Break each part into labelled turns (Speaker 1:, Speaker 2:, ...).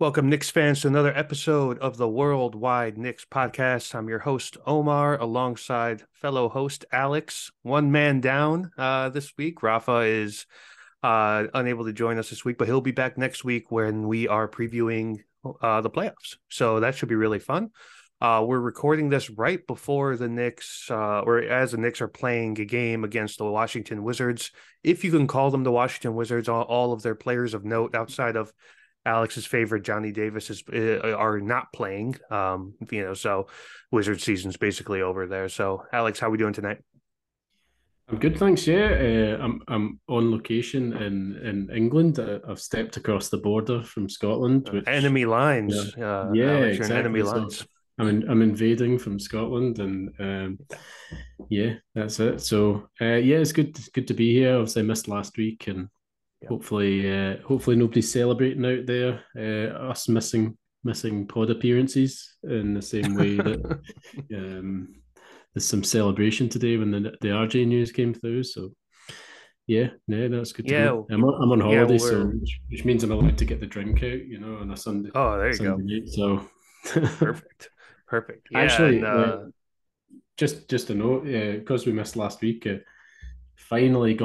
Speaker 1: Welcome, Knicks fans, to another episode of the Worldwide Knicks podcast. I'm your host, Omar, alongside fellow host Alex. One man down this week. Rafa is unable to join us this week, but he'll be back next week when we are previewing the playoffs. So that should be really fun. We're recording this right before the Knicks, or as the Knicks are playing a game against the Washington Wizards. If you can call them the Washington Wizards, all of their players of note outside of Alex's favorite, Johnny Davis, are not playing. So Wizard season's basically over there. So, Alex, how are we doing tonight?
Speaker 2: I'm good, thanks. Yeah, I'm on location in England. I've stepped across the border from Scotland, which
Speaker 1: Enemy
Speaker 2: yeah,
Speaker 1: lines,
Speaker 2: yeah,
Speaker 1: Alex. You're in enemy
Speaker 2: exactly. So
Speaker 1: lines.
Speaker 2: I'm invading from Scotland, and yeah, that's it. So yeah, it's good to be here. Obviously, I missed last week, and
Speaker 1: Yeah.
Speaker 2: hopefully nobody's celebrating out there. Us missing pod appearances in the same way that um, there's some celebration today when the RJ news came through. So yeah, no, that's good to
Speaker 1: Yeah,
Speaker 2: go. I'm on
Speaker 1: yeah.
Speaker 2: holiday, so
Speaker 1: We're
Speaker 2: which means I'm allowed to get the drink out, on a
Speaker 1: Oh, there you
Speaker 2: Sunday
Speaker 1: go.
Speaker 2: night. So
Speaker 1: Perfect, perfect. Yeah, and
Speaker 2: actually, just a note, because we missed last week, finally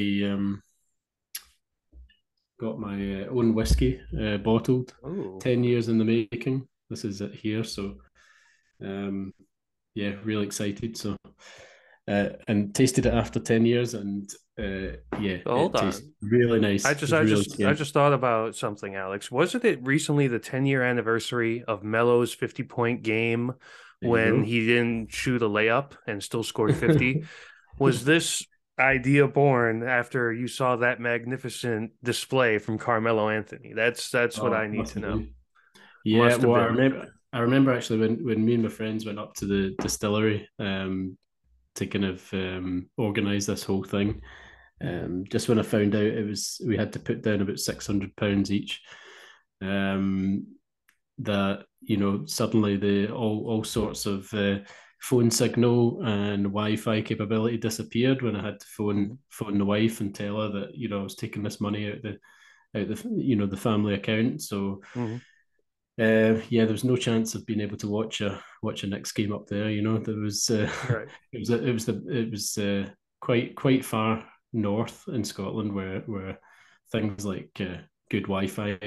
Speaker 2: got my own whiskey bottled.
Speaker 1: oh,
Speaker 2: 10 years in the making. This is it here. So um, yeah, really excited. So and tasted it after 10 years, and yeah,
Speaker 1: so hold
Speaker 2: it tastes
Speaker 1: on.
Speaker 2: really
Speaker 1: I
Speaker 2: nice.
Speaker 1: just,
Speaker 2: It's
Speaker 1: I
Speaker 2: really
Speaker 1: just, I
Speaker 2: scary.
Speaker 1: just thought about something, Alex. Wasn't it recently the 10-year anniversary of Melo's 50-point game
Speaker 2: There you
Speaker 1: when
Speaker 2: go.
Speaker 1: he didn't shoot a layup and still scored 50? Was this idea born after you saw that magnificent display from Carmelo Anthony? That's what I
Speaker 2: Oh,
Speaker 1: need
Speaker 2: must
Speaker 1: to
Speaker 2: have
Speaker 1: know.
Speaker 2: been. Yeah,
Speaker 1: Must have
Speaker 2: well, I
Speaker 1: been.
Speaker 2: remember. I remember actually when me and my friends went up to the distillery to kind of organize this whole thing. Just when I found out we had to put down about £600 each. Um, that suddenly the all sorts of phone signal and Wi-Fi capability disappeared when I had to
Speaker 1: Mhm.
Speaker 2: phone the wife and tell her that I was taking this money out the family account. So
Speaker 1: Mhm.
Speaker 2: yeah, there was no chance of being able to watch a next game up there. There was
Speaker 1: Right.
Speaker 2: it was quite far north in Scotland where things like good Wi-Fi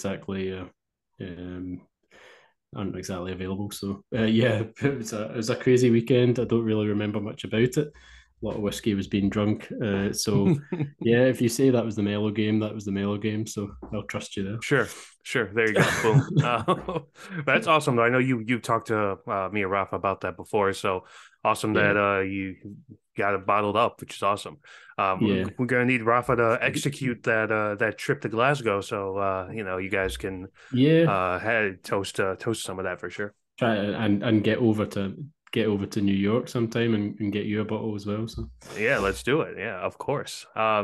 Speaker 2: um, aren't exactly available. So yeah, it was a crazy weekend. I don't really remember much about it. A lot of whiskey was being drunk. So yeah, if you say that was the Melo game, that was the Melo game. So I'll trust you
Speaker 1: Sure, sure. There you go. Boom.
Speaker 2: there.
Speaker 1: That's awesome. Though. I know you've talked to me and Rafa about that before. So awesome that
Speaker 2: Yeah,
Speaker 1: you got it bottled up, which is awesome.
Speaker 2: yeah,
Speaker 1: We're gonna need Rafa to execute that trip to Glasgow, so you guys can
Speaker 2: yeah.
Speaker 1: toast some of that for sure.
Speaker 2: Try and get over to New York sometime and get you a bottle as well. So
Speaker 1: Yeah, let's do it. Yeah, of course.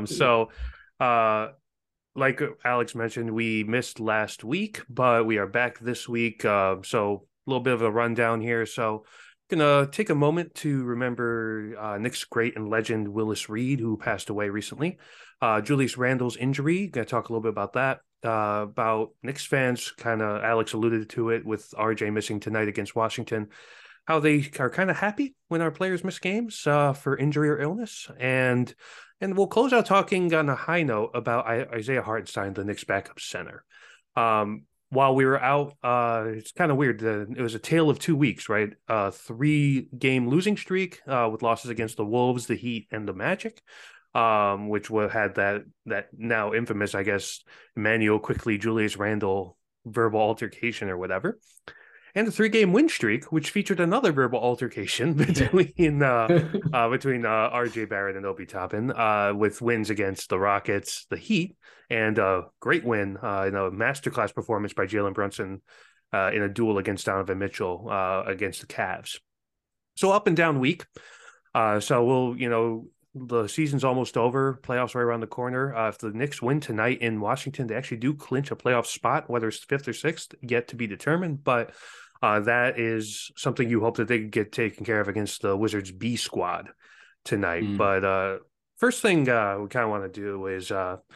Speaker 1: Uh, like Alex mentioned, we missed last week, but we are back this week. So a little bit of a rundown here. So gonna take a moment to remember Knicks great and legend Willis Reed, who passed away recently. Julius Randle's injury. Gonna talk a little bit about that. About Knicks fans, kind of Alex alluded to it with RJ missing tonight against Washington. How they are kind of happy when our players miss games for injury or illness, and we'll close out talking on a high note about Isaiah Hartenstein, the Knicks backup center. While we were out, it's kind of weird. It was a tale of 2 weeks, right? 3-game losing streak with losses against the Wolves, the Heat, and the Magic, which had that now infamous, I guess, Emmanuel Quickly, Julius Randle verbal altercation or whatever, and a 3-game win streak, which featured another verbal altercation
Speaker 2: yeah,
Speaker 1: between RJ Barrett and Obi Toppin, with wins against the Rockets, the Heat, and a great win in a masterclass performance by Jalen Brunson in a duel against Donovan Mitchell against the Cavs. So up and down week. So the season's almost over. Playoffs right around the corner. If the Knicks win tonight in Washington, they actually do clinch a playoff spot, whether it's fifth or sixth, yet to be determined. But that is something you hope that they get taken care of against the Wizards B squad tonight.
Speaker 2: mm,
Speaker 1: But first thing we kind of want to do is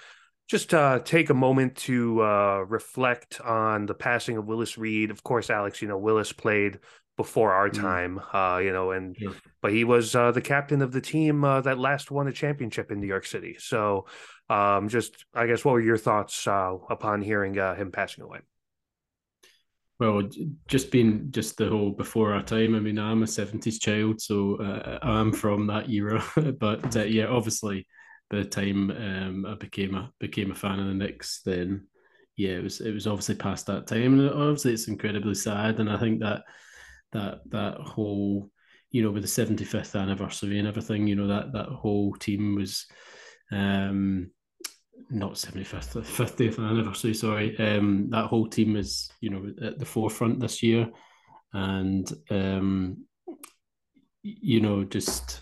Speaker 1: just take a moment to reflect on the passing of Willis Reed. Of course, Alex, Willis played before our
Speaker 2: Mm,
Speaker 1: time, and
Speaker 2: sure.
Speaker 1: but he was the captain of the team that last won a championship in New York City. So, just I guess, what were your thoughts upon hearing him passing away?
Speaker 2: Well, just being just the whole before our time. I mean, I'm a '70s child, so I'm from that era. But yeah, obviously, by the time I became a fan of the Knicks, then yeah, it was obviously past that time, and obviously it's incredibly sad. And I think that whole, with the 75th anniversary and everything, that whole team was um not 75th, 50th anniversary, sorry. That whole team is, at the forefront this year. And, just,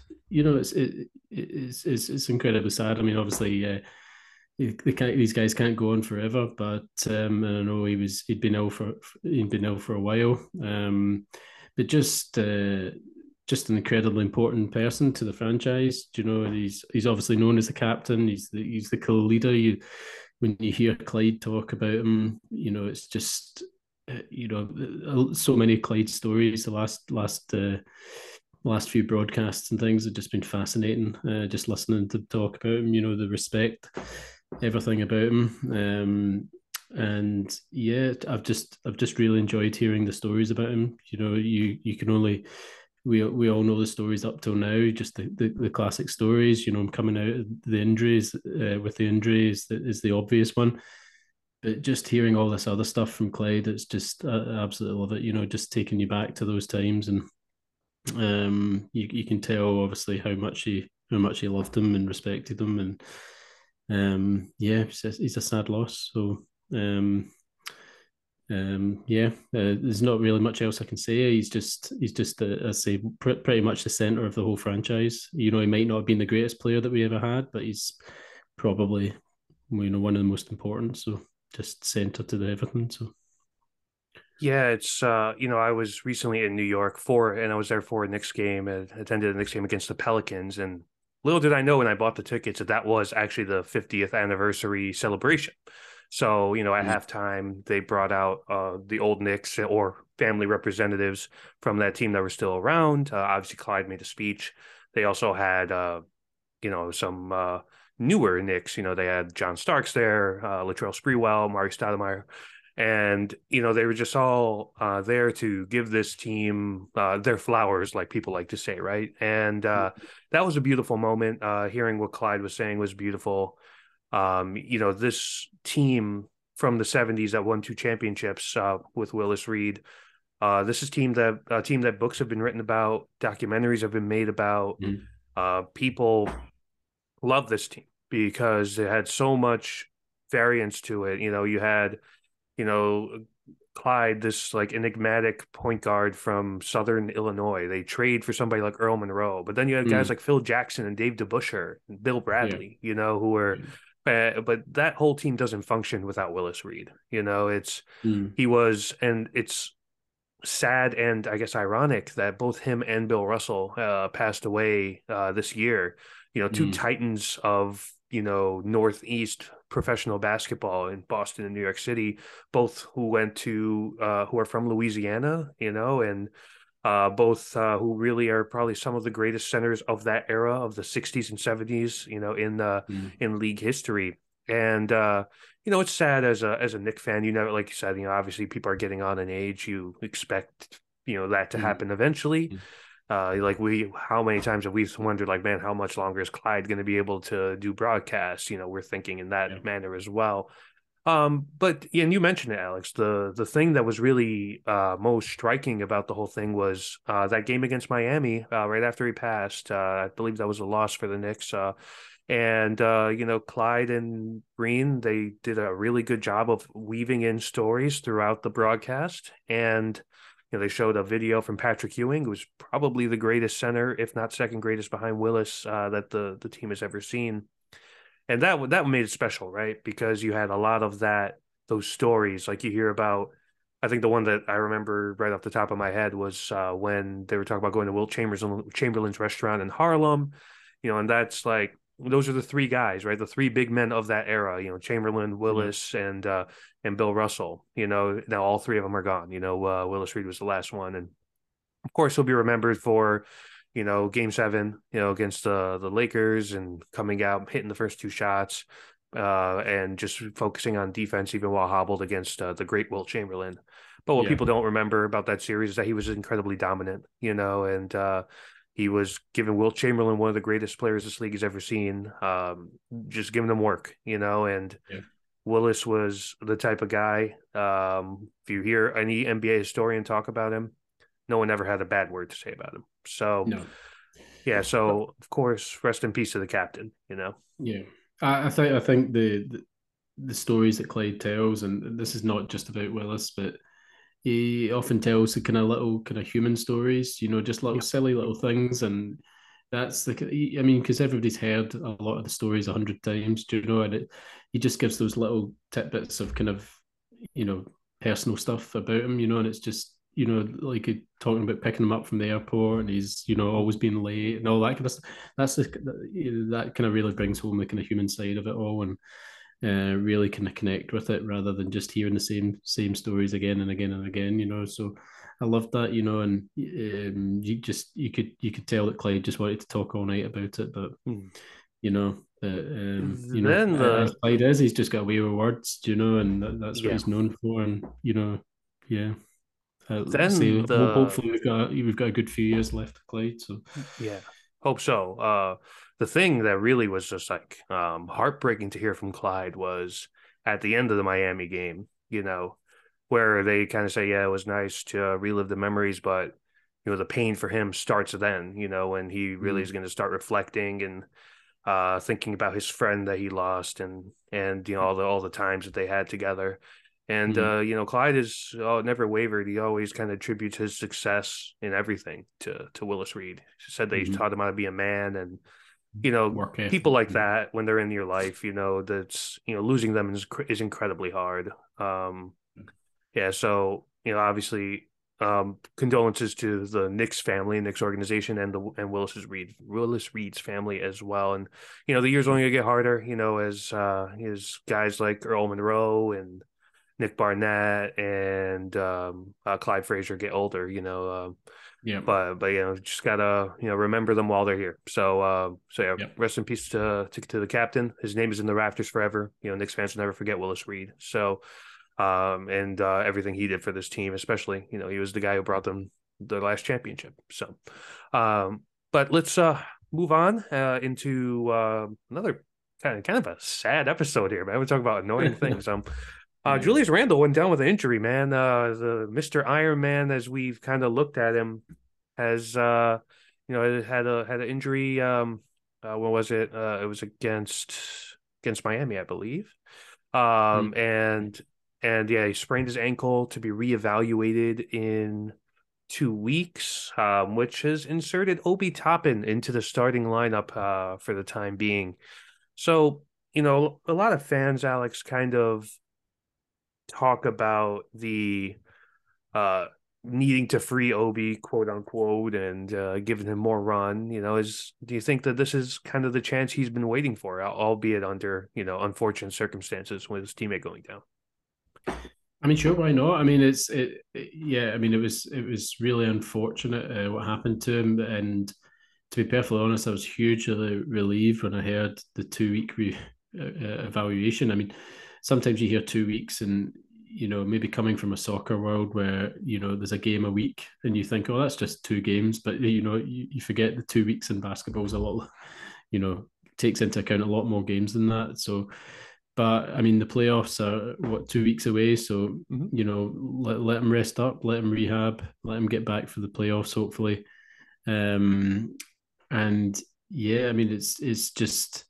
Speaker 2: it's incredibly sad. I mean, obviously, these guys can't go on forever, but and I know he'd been ill for a while. But just an incredibly important person to the franchise. He's obviously known as the captain. He's the cool leader. When you hear Clyde talk about him, it's just so many Clyde stories. The last few broadcasts and things have just been fascinating. Just listening to talk about him, the respect, everything about him. And yeah, I've just really enjoyed hearing the stories about him. You can only we all know the stories up till now, just the classic stories. Him coming out of the injuries, with the injuries, that is the obvious one. But just hearing all this other stuff from Clyde, it's just I absolutely love it. Just taking you back to those times, and you can tell obviously how much he loved him and respected him, and yeah, he's a sad loss. So yeah, there's not really much else I can say. He's just I say pretty much the center of the whole franchise. He might not have been the greatest player that we ever had, but he's probably one of the most important. So just center to the everything. So
Speaker 1: Yeah, it's I was recently in New York and I was there for a Knicks game and attended a Knicks game against the Pelicans. And little did I know when I bought the tickets that was actually the 50th anniversary celebration. So, at
Speaker 2: mm,
Speaker 1: halftime, they brought out the old Knicks or family representatives from that team that were still around. Obviously, Clyde made a speech. They also had, some newer Knicks. They had John Starks there, Latrell Sprewell, Mari Stoudemire, and they were just all there to give this team their flowers, like people like to say, right? And that was a beautiful moment. Hearing what Clyde was saying was beautiful. This team from the '70s that won two championships with Willis Reed. This is a team that books have been written about, documentaries have been made about.
Speaker 2: mm,
Speaker 1: People love this team because it had so much variance to it. You had you know, Clyde, this like enigmatic point guard from Southern Illinois. They trade for somebody like Earl Monroe, but then you had guys
Speaker 2: mm,
Speaker 1: like Phil Jackson and Dave DeBusschere and Bill
Speaker 2: yeah,
Speaker 1: Bradley, who were, but that whole team doesn't function without Willis Reed.
Speaker 2: mm,
Speaker 1: He was, and it's sad and I guess ironic that both him and Bill Russell passed away this year. Two
Speaker 2: mm,
Speaker 1: titans of Northeast professional basketball in Boston and New York City, both who are from Louisiana, and both who really are probably some of the greatest centers of that era of the '60s and '70s,
Speaker 2: mm,
Speaker 1: in league history. And it's sad as a Knick fan. Like you said, obviously people are getting on in age. You expect that to
Speaker 2: mm,
Speaker 1: happen eventually.
Speaker 2: mm,
Speaker 1: How many times have we wondered, like, man, how much longer is Clyde going to be able to do broadcasts? We're thinking in
Speaker 2: yeah,
Speaker 1: that manner as well. But yeah, and you mentioned it, Alex. The thing that was really most striking about the whole thing was that game against Miami right after he passed. I believe that was a loss for the Knicks. And Clyde and Green, they did a really good job of weaving in stories throughout the broadcast. And they showed a video from Patrick Ewing, who was probably the greatest center, if not second greatest behind Willis, that the team has ever seen. And that made it special, right? Because you had a lot of those stories, like you hear about. I think the one that I remember right off the top of my head was when they were talking about going to Chamberlain's restaurant in Harlem, and that's like those are the three guys, right? The three big men of that era, Chamberlain,
Speaker 2: Yeah,
Speaker 1: Willis, and Bill Russell. Now all three of them are gone. Willis Reed was the last one, and of course he'll be remembered for, Game 7, against the Lakers and coming out hitting the first two shots, and just focusing on defense even while hobbled against the great Wilt Chamberlain. But what
Speaker 2: yeah,
Speaker 1: people don't remember about that series is that he was incredibly dominant, and he was giving Wilt Chamberlain, one of the greatest players this league has ever seen, just giving him work, and
Speaker 2: yeah.
Speaker 1: Willis was the type of guy. If you hear any NBA historian talk about him, no one ever had a bad word to say about him. So,
Speaker 2: No,
Speaker 1: yeah.
Speaker 2: but
Speaker 1: So, of course, rest in peace to the captain.
Speaker 2: yeah, I think the stories that Clyde tells, and this is not just about Willis, but he often tells the kind of little kind of human stories, just little
Speaker 1: Yeah.
Speaker 2: silly little things, and that's I mean, because everybody's heard a lot of the stories 100 times, and he just gives those little tidbits of kind of personal stuff about him, and it's just like talking about picking him up from the airport, and he's always being late and all that kind of stuff. That kind of really brings home the kind of human side of it all, and really kind of connect with it rather than just hearing the same stories again and again and again. So I loved that, and you could tell that Clyde just wanted to talk all night about it, but
Speaker 1: Hmm. Then
Speaker 2: as
Speaker 1: the
Speaker 2: Clyde is, he's just got away with words, and that's what
Speaker 1: yeah,
Speaker 2: he's known for, and yeah.
Speaker 1: then
Speaker 2: So
Speaker 1: the
Speaker 2: hopefully we've got a good few years left of Clyde. So
Speaker 1: yeah, hope so. The thing that really was just like heartbreaking to hear from Clyde was at the end of the Miami game, where they kind of say, yeah, it was nice to relive the memories, but the pain for him starts then, when he really is
Speaker 2: mm,
Speaker 1: going to start reflecting and thinking about his friend that he lost and all the times that they had together. And
Speaker 2: mm,
Speaker 1: Clyde is never wavered. He always kind of attributes his success in everything to Willis Reed. He said that he
Speaker 2: mm,
Speaker 1: taught him how to be a man, and
Speaker 2: work
Speaker 1: people
Speaker 2: ethic.
Speaker 1: like that when they're in your life, that's losing them is incredibly hard. Yeah, so obviously, condolences to the Knicks family, Knicks organization, and Willis Reed's family as well. And the year's only gonna get harder. As guys like Earl Monroe and Nick Barnett and Clyde Frazier get older.
Speaker 2: Yeah,
Speaker 1: But just gotta remember them while they're here. So yeah,
Speaker 2: yeah,
Speaker 1: rest in peace to the captain. His name is in the rafters forever. Knicks fans will never forget Willis Reed. So and everything he did for this team, especially he was the guy who brought them the last championship. So, but let's move on into another kind of a sad episode here, man. We're talking about annoying things.
Speaker 2: yeah.
Speaker 1: Julius Randle went down with an injury, man. The Mr. Iron Man, as we've kind of looked at him, has had an injury. When was it? It was against Miami, I believe.
Speaker 2: Mm.
Speaker 1: And yeah, he sprained his ankle to be reevaluated in 2 weeks, which has inserted Obi Toppin into the starting lineup for the time being. So, a lot of fans, Alex, kind of talk about the uh needing to free Obi, quote unquote, and giving him more run. Do you think that this is kind of the chance he's been waiting for, albeit under unfortunate circumstances with his teammate going down?
Speaker 2: I mean, sure, why not? I mean, yeah. I mean, it was really unfortunate what happened to him, and to be perfectly honest, I was hugely relieved when I heard the 2 week evaluation. I mean, sometimes you hear 2 weeks, and maybe coming from a soccer world where there's a game a week, and you think, oh, that's just two games, but you forget the 2 weeks in basketball is a lot, takes into account a lot more games than that. So but I mean, the playoffs are what 2 weeks away, so
Speaker 1: Mhm.
Speaker 2: let him rest up, let him rehab, let him get back for the playoffs, hopefully. Um, and yeah, I mean, it's just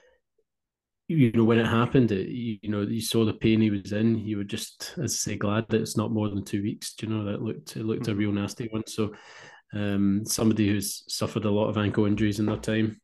Speaker 2: when it happened, you saw the pain he was in. You were just, as I say, glad that it's not more than 2 weeks. That it looked a
Speaker 1: Mhm.
Speaker 2: real nasty one. So somebody who's suffered a lot of ankle injuries in their time.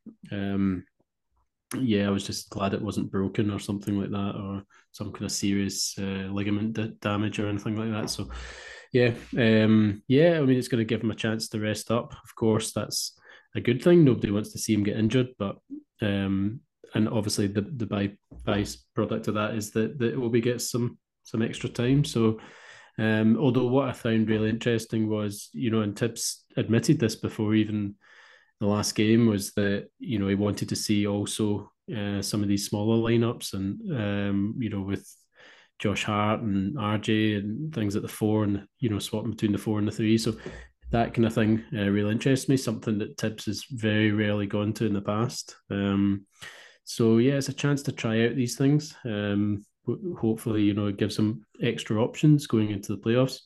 Speaker 2: Yeah, I was just glad it wasn't broken or something like that, or some kind of serious ligament damage or anything like that. So, yeah, yeah. I mean, it's going to give him a chance to rest up. Of course, that's a good thing. Nobody wants to see him get injured, but And obviously the byproduct of that is that Obi gets some extra time. So although what I found really interesting was, and Tibbs admitted this before even the last game, was that, he wanted to see also some of these smaller lineups, and with Josh Hart and RJ and things at the four, and swapping between the four and the three. So that kind of thing really interests me. Something that Tibbs has very rarely gone to in the past. So yeah, it's a chance to try out these things. Hopefully, it gives them extra options going into the playoffs.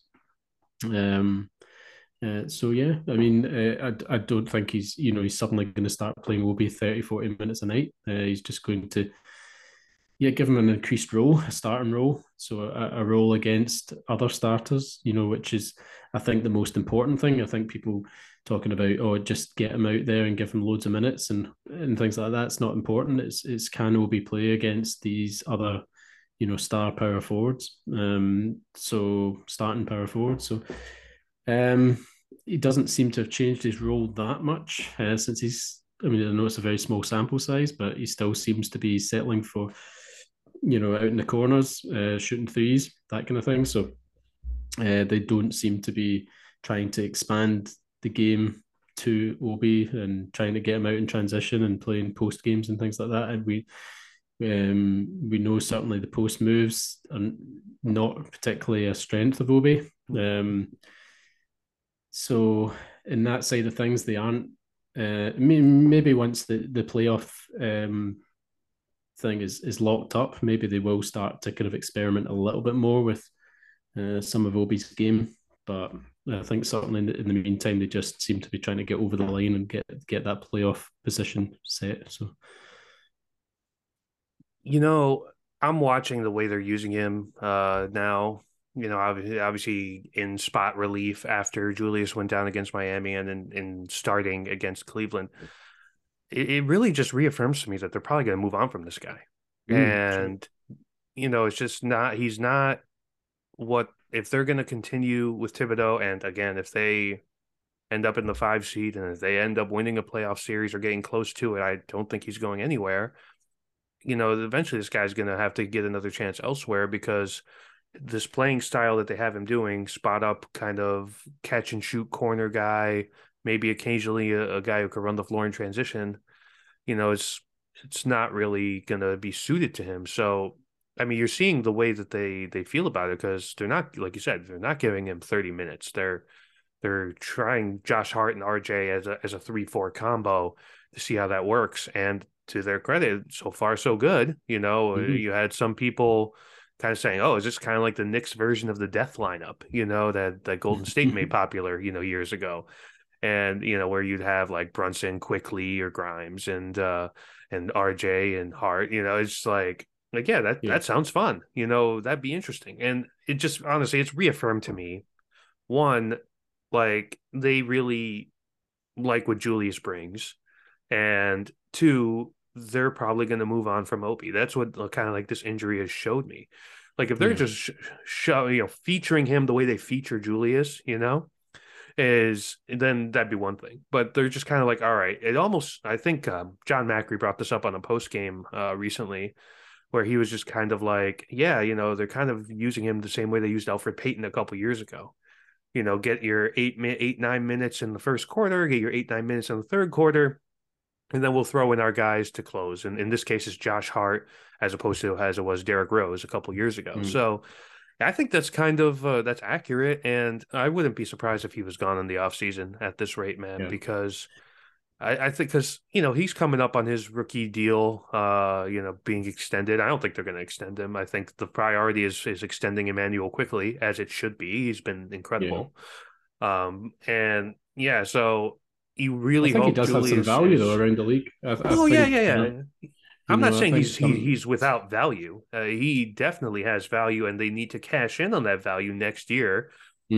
Speaker 2: So yeah, I mean, I don't think he's suddenly going to start playing Obi 30, 40 minutes a night. He's just going to give him an increased role, a starting role, so a role against other starters, which is, I think, the most important thing. I think people talking about, just get him out there and give him loads of minutes and things like that. It's not important. It's can Obi play against these other, star power forwards, so starting power forwards. So he doesn't seem to have changed his role that much since he's. I mean, I know it's a very small sample size, but he still seems to be settling for, out in the corners, shooting threes, that kind of thing. So they don't seem to be trying to expand the game to Obi and trying to get him out in transition and playing post games and things like that. And we know certainly the post moves are not particularly a strength of Obi. So in that side of things, they aren't. Maybe once the playoff thing is locked up, maybe they will start to kind of experiment a little bit more with some of Obi's game. But I think certainly in the meantime, they just seem to be trying to get over the line and get that playoff position set. So,
Speaker 1: I'm watching the way they're using him now. Obviously in spot relief after Julius went down against Miami and in starting against Cleveland. It really just reaffirms to me that they're probably going to move on from this guy. And, it's just he's not if they're going to continue with Thibodeau, and again, if they end up in the 5 seed and if they end up winning a playoff series or getting close to it, I don't think he's going anywhere. Eventually this guy's going to have to get another chance elsewhere, because this playing style that they have him doing, spot up kind of catch and shoot corner guy, maybe occasionally a guy who could run the floor in transition, it's not really going to be suited to him. So, I mean, you're seeing the way that they feel about it, because they're not, like you said, they're not giving him 30 minutes. They're trying Josh Hart and RJ as a 3-4 combo to see how that works. And to their credit, so far so good. You had some people kind of saying, "Oh, is this kind of like the Knicks version of the death lineup?" That Golden State made popular, years ago, and where you'd have like Brunson, Quickly, or Grimes, and RJ and Hart. It's like yeah, that sounds fun. That'd be interesting, and it just honestly, it's reaffirmed to me, one, like they really like what Julius brings, and two, they're probably going to move on from Obi. That's what kind of like this injury has showed me. Like if they're just featuring him the way they feature Julius, is then that'd be one thing. But they're just kind of like, all right. It almost, I think John Macri brought this up on a post game recently, where he was just kind of like, yeah, they're kind of using him the same way they used Elfrid Payton a couple years ago. Get your 8-9 minutes in the first quarter, get your 8-9 minutes in the third quarter, and then we'll throw in our guys to close. And in this case, it's Josh Hart as opposed to as it was Derrick Rose a couple years ago. So I think that's kind of that's accurate. And I wouldn't be surprised if he was gone in the offseason at this rate, man, because I think because, he's coming up on his rookie deal, being extended. I don't think they're going to extend him. I think the priority is extending Emmanuel quickly, as it should be. He's been incredible. And yeah, so you really hope
Speaker 2: he does
Speaker 1: Julius
Speaker 2: have some value though around the league.
Speaker 1: Yeah. I'm not saying he's without value. He definitely has value, and they need to cash in on that value next year,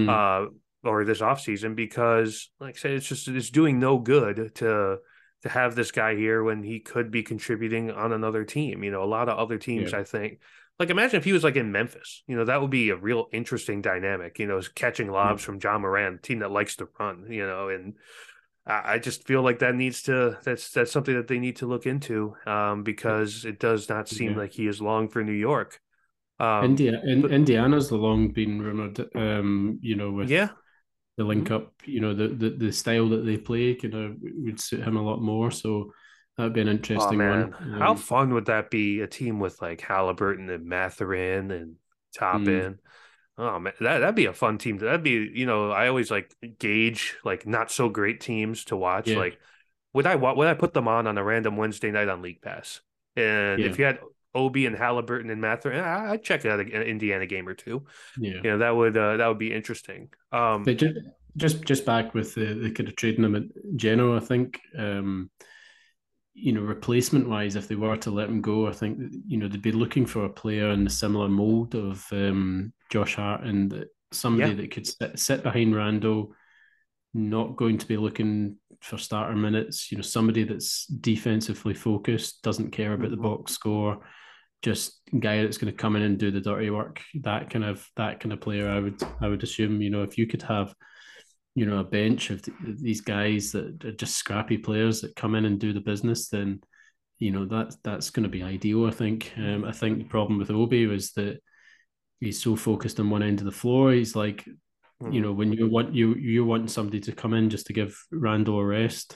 Speaker 1: or this offseason, because, like I said, it's doing no good to have this guy here when he could be contributing on another team. A lot of other teams, I think. Like, imagine if he was like in Memphis. That would be a real interesting dynamic. Catching lobs from John Moran, team that likes to run. And I just feel like that's something that they need to look into, because it does not seem
Speaker 2: Yeah.
Speaker 1: like he is long for New York. But
Speaker 2: Indiana's long been rumored, with
Speaker 1: yeah.
Speaker 2: the link
Speaker 1: Mhm.
Speaker 2: up, the style that they play would suit him a lot more. So that'd be an
Speaker 1: Oh
Speaker 2: interesting one.
Speaker 1: man, how fun would that be? A team with like Halliburton and Mathurin and
Speaker 2: Mm,
Speaker 1: Toppin. Oh man, that'd be a fun team. That'd be, I always like gauge like not so great teams to watch.
Speaker 2: yeah,
Speaker 1: Like, would I put them on a random Wednesday night on League Pass? And
Speaker 2: yeah,
Speaker 1: if you had Obi and Halliburton and Mathurin, I'd check out an Indiana game or two.
Speaker 2: yeah.
Speaker 1: That would be interesting.
Speaker 2: But just back with the kind of trading them in general, I think replacement wise, if they were to let him go, I think they'd be looking for a player in the similar mold of Josh Hart, and
Speaker 1: Yeah.
Speaker 2: somebody that could sit behind Randall, not going to be looking for starter minutes. Somebody that's defensively focused, doesn't care about the
Speaker 1: Mhm.
Speaker 2: box score, just guy that's going to come in and do the dirty work. That kind of player, I would assume. If you could have a bench of these guys that are just scrappy players that come in and do the business, then that's going to be ideal. I think the problem with Obi was that he's so focused on one end of the floor. He's like,
Speaker 1: Mhm.
Speaker 2: when you want somebody to come in just to give Randall a rest,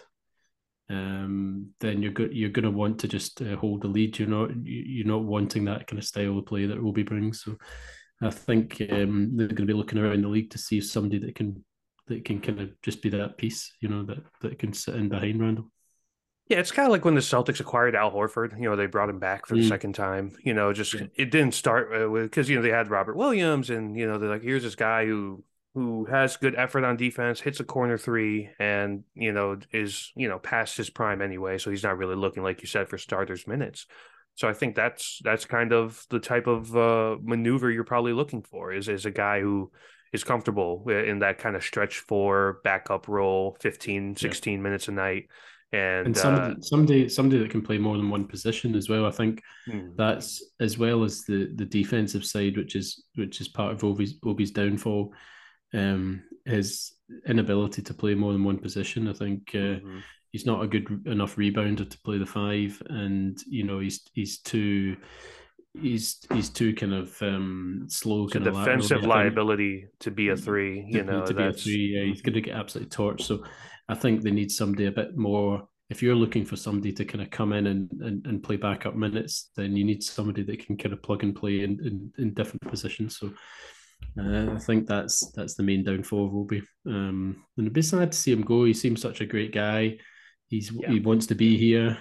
Speaker 2: then you're going to want to just hold the lead. You're not wanting that kind of style of play that Obi brings. So I think they're going to be looking around the league to see somebody that can kind of just be that piece, that can sit in behind Randall.
Speaker 1: Yeah, it's kind of like when the Celtics acquired Al Horford. They brought him back for the
Speaker 2: Mm,
Speaker 1: second time. Just
Speaker 2: yeah,
Speaker 1: it didn't start with because they had Robert Williams, and they're like, here's this guy who has good effort on defense, hits a corner three, and is past his prime anyway, so he's not really looking like you said for starters minutes. So I think that's kind of the type of maneuver you're probably looking for is a guy who is comfortable in that kind of stretch four backup role, 15,
Speaker 2: yeah.
Speaker 1: 16 minutes a night. And
Speaker 2: And somebody that can play more than one position as well. I think
Speaker 1: hmm.
Speaker 2: that's as well as the defensive side, which is part of Obi's downfall. His inability to play more than one position. I think
Speaker 1: Hmm.
Speaker 2: he's not a good enough rebounder to play the five, and he's too kind of slow,
Speaker 1: It's a
Speaker 2: kind of laterally.
Speaker 1: defensive
Speaker 2: I think
Speaker 1: liability to be a three.
Speaker 2: to be a
Speaker 1: That's
Speaker 2: three, yeah, he's
Speaker 1: mhm.
Speaker 2: going to get absolutely torched. So I think they need somebody a bit more. If you're looking for somebody to kind of come in and play backup minutes, then you need somebody that can kind of plug and play in different positions. So I think that's the main downfall of Obi. And it'd be sad to see him go. He seems such a great guy.
Speaker 1: Yeah.
Speaker 2: He wants to be here.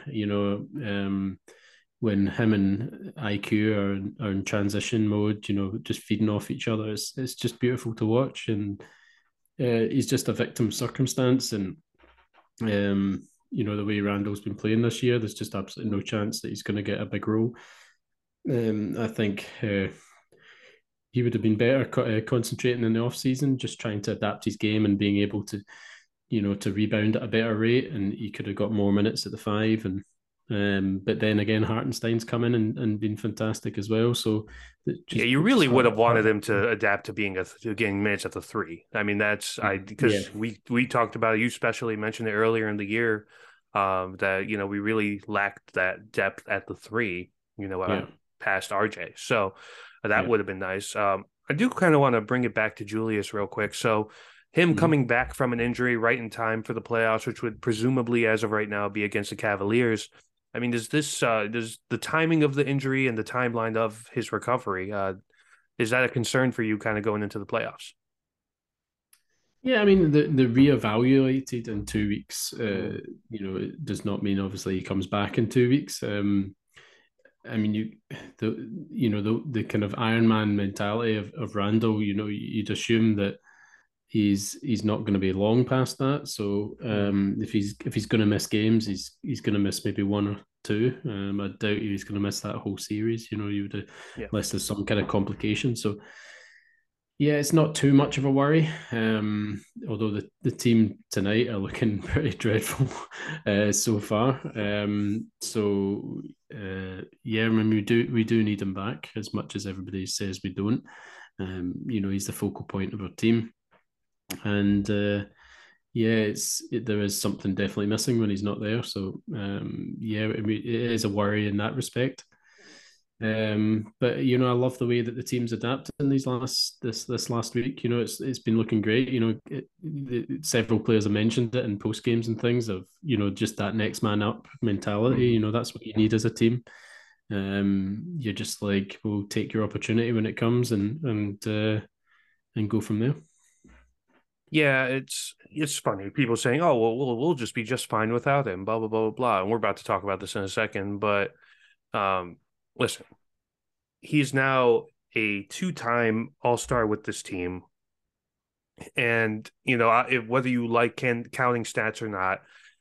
Speaker 2: When him and IQ are in transition mode, just feeding off each other, it's just beautiful to watch. And he's just a victim circumstance. And the way Randall's been playing this year, there's just absolutely no chance that he's going to get a big role. I think he would have been better concentrating in the off season, just trying to adapt his game and being able to rebound at a better rate, and he could have got more minutes at the five. And but then again, Hartenstein's come in and been fantastic as well. So
Speaker 1: Yeah,
Speaker 2: just
Speaker 1: you
Speaker 2: just
Speaker 1: really would have wanted
Speaker 2: hard.
Speaker 1: him to adapt to being to getting minutes at the three. I mean, that's I
Speaker 2: Yeah,
Speaker 1: because we talked about it. You especially mentioned it earlier in the year, that we really lacked that depth at the three.
Speaker 2: yeah,
Speaker 1: Past RJ. So that
Speaker 2: yeah.
Speaker 1: would have been nice. I do kind of want to bring it back to Julius real quick. So him
Speaker 2: Mm-hmm.
Speaker 1: coming back from an injury right in time for the playoffs, which would presumably, as of right now, be against the Cavaliers. I mean, does the timing of the injury and the timeline of his recovery, is that a concern for you kind of going into the playoffs?
Speaker 2: Yeah, I mean the reevaluated in 2 weeks.
Speaker 1: Mm.
Speaker 2: It does not mean obviously he comes back in 2 weeks. I mean the kind of Iron Man mentality of Randall. You'd assume that he's not going to be long past that. So
Speaker 1: Mm.
Speaker 2: if he's going to miss games, he's going to miss maybe one or two. I doubt he's going to miss that whole series. You would
Speaker 1: Yeah.
Speaker 2: unless there's some kind of complication. So yeah, it's not too much of a worry. Although the team tonight are looking pretty dreadful so far. Yeah, I mean we do need him back as much as everybody says we don't. He's the focal point of our team, and there is something definitely missing when he's not there. So yeah, I mean, it is a worry in that respect. But I love the way that the team's adapted in this last week. It's been looking great. Several players have mentioned it in post games and things of just that next man up mentality.
Speaker 1: Mhm.
Speaker 2: That's what you need as a team. You're just like, we'll take your opportunity when it comes and go from there.
Speaker 1: Yeah, it's funny. People saying, "Oh, well, we'll just be just fine without him." Blah blah blah blah blah. And we're about to talk about this in a second, but um, listen, he's now a two-time All-Star with this team, and whether you like counting stats or not,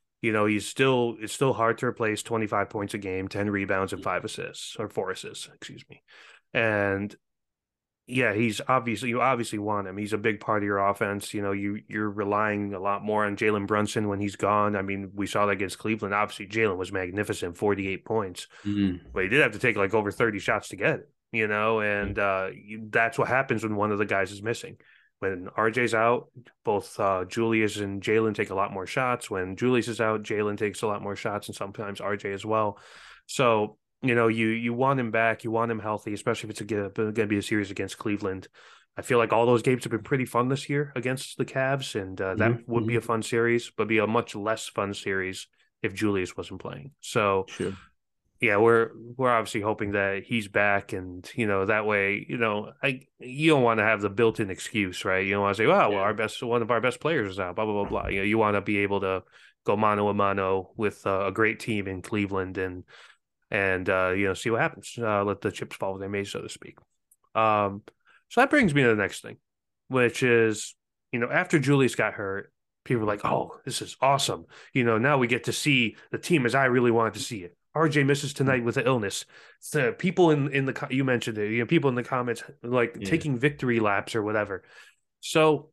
Speaker 1: it's still hard to replace 25 points a game, 10 rebounds, and 5 assists or 4 assists, excuse me, and yeah, you obviously want him. He's a big part of your offense. You're relying a lot more on Jalen Brunson when he's gone. I mean, we saw that against Cleveland. Obviously, Jalen was magnificent, 48 points,
Speaker 2: Mm.
Speaker 1: but he did have to take like over 30 shots to get it.
Speaker 2: Yeah.
Speaker 1: And that's what happens when one of the guys is missing. When RJ's out, both Julius and Jalen take a lot more shots. When Julius is out, Jalen takes a lot more shots, and sometimes RJ as well. So you want him back, you want him healthy, especially if it's going to be a series against Cleveland. I feel like all those games have been pretty fun this year against the Cavs, and that
Speaker 2: Mm-hmm.
Speaker 1: would be a
Speaker 2: Mm-hmm.
Speaker 1: fun series, but be a much less fun series if Julius wasn't playing. So
Speaker 2: Sure.
Speaker 1: yeah, we're obviously hoping that he's back, and that way, you don't want to have the built-in excuse, right? You don't want to say, "Well,
Speaker 2: Yeah.
Speaker 1: one of our best players is out," blah blah blah blah. You want to be able to go mano a mano with a great team in Cleveland and see what happens. Let the chips fall where they may, so to speak. Um, so that brings me to the next thing, which is, after Julius got hurt, people were like, "Oh, this is awesome." Now we get to see the team as I really wanted to see it. RJ misses tonight with an illness. So people in the you mentioned it, people in the comments like
Speaker 2: Yeah.
Speaker 1: taking victory laps or whatever. So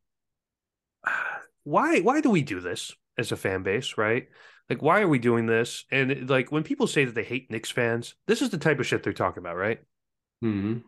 Speaker 1: why do we do this as a fan base, right? Like, why are we doing this? And like, when people say that they hate Knicks fans, this is the type of shit they're talking about, right?
Speaker 2: Mm-hmm.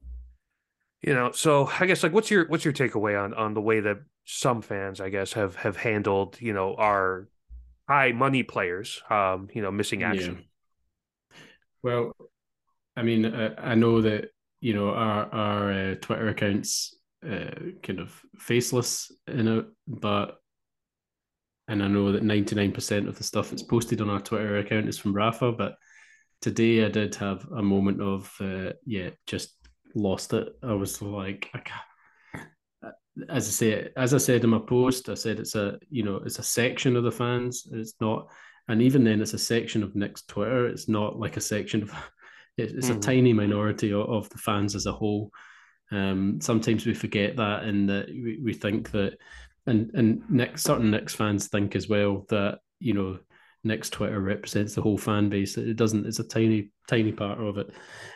Speaker 1: So I guess like, what's your takeaway on the way that some fans, I guess, have handled, our high money players, missing
Speaker 2: Yeah.
Speaker 1: action.
Speaker 2: Well, I mean, I know that our Twitter accounts kind of faceless in it, but and I know that 99% of the stuff that's posted on our Twitter account is from Rafa, but today I did have a moment of just lost it. I was like, I can't. As I said in my post, I said it's a section of the fans. It's not, and even then, it's a section of Nick's Twitter. It's not like a section of. It's a
Speaker 1: Hmm.
Speaker 2: tiny minority of the fans as a whole. Sometimes we forget that, and that we think that, and certain Knicks fans think as well that Knicks Twitter represents the whole fan base. It doesn't. It's a tiny part of it.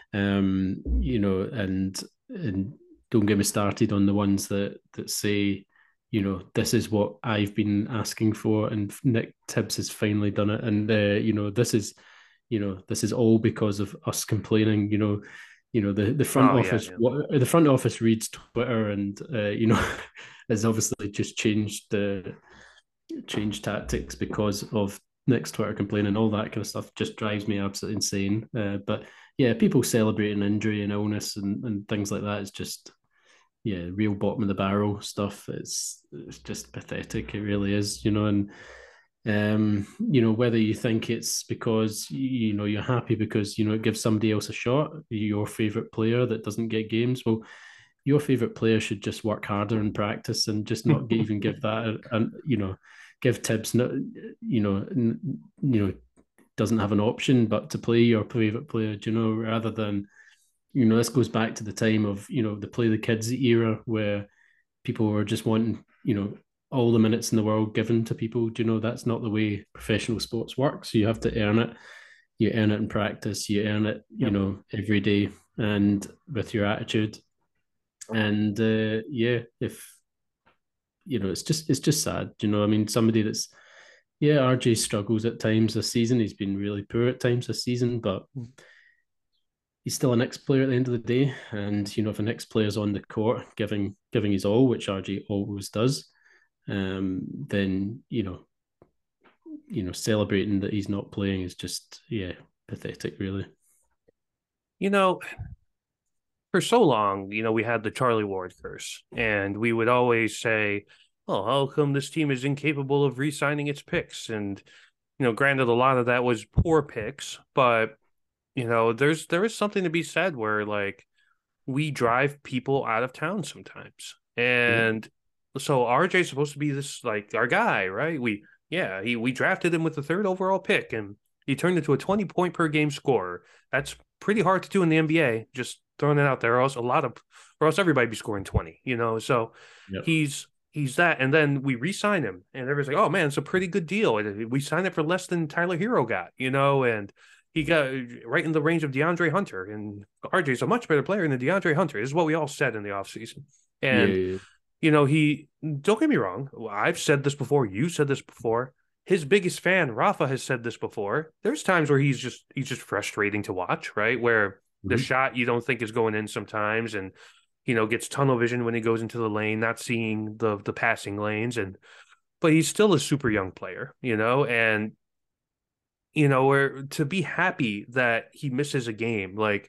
Speaker 2: And don't get me started on the ones that say, this is what I've been asking for, and Nick Tibbs has finally done it, and this is all because of us complaining. The front
Speaker 1: Oh yeah,
Speaker 2: office,
Speaker 1: yeah.
Speaker 2: the front office reads Twitter, and has obviously just changed tactics because of Nick's Twitter complaining, all that kind of stuff just drives me absolutely insane. But yeah, people celebrating injury and illness and things like that is just real bottom of the barrel stuff. It's just pathetic. It really is, and whether you think it's because you're happy because it gives somebody else a shot, your favorite player that doesn't get games. Well, your favorite player should just work harder in practice and just not even give that and give Tibbs no, doesn't have an option but to play your favorite player, rather than this goes back to the time of the play the kids era where people were just wanting all the minutes in the world given to people. That's not the way professional sports works. You have to earn it. You earn it in practice. You earn it
Speaker 1: Yep.
Speaker 2: every day and with your attitude. And if it's just sad. I mean, somebody that's RJ struggles at times this season. He's been really poor at times this season, but he's still a Knicks player at the end of the day. And if a Knicks player's on the court giving his all, which RJ always does, then celebrating that he's not playing is just pathetic, really.
Speaker 1: You know, for so long, we had the Charlie Ward curse, and we would always say, "Oh, how come this team is incapable of re-signing its picks?" And granted, a lot of that was poor picks, but there is something to be said where like we drive people out of town sometimes,
Speaker 2: Yeah.
Speaker 1: and so RJ is supposed to be this like our guy, right? We drafted him with the third overall pick, and he turned into a 20-point per game scorer. That's pretty hard to do in the NBA. Just throwing it out there, or else everybody be scoring 20. So
Speaker 2: Yep.
Speaker 1: he's that, and then we re-sign him, and everybody's like, "Oh man, it's a pretty good deal." And we signed it for less than Tyler Hero got, and he got right in the range of DeAndre Hunter, and RJ's a much better player than DeAndre Hunter. This is what we all said in the offseason.
Speaker 2: Yeah,
Speaker 1: And
Speaker 2: yeah,
Speaker 1: he don't get me wrong. I've said this before. You said this before. His biggest fan, Rafa, has said this before. There's times where he's just frustrating to watch, right? Where the
Speaker 2: mm-hmm.
Speaker 1: shot you don't think is going in sometimes, and gets tunnel vision when he goes into the lane, not seeing the passing lanes, but he's still a super young player, and where to be happy that he misses a game, like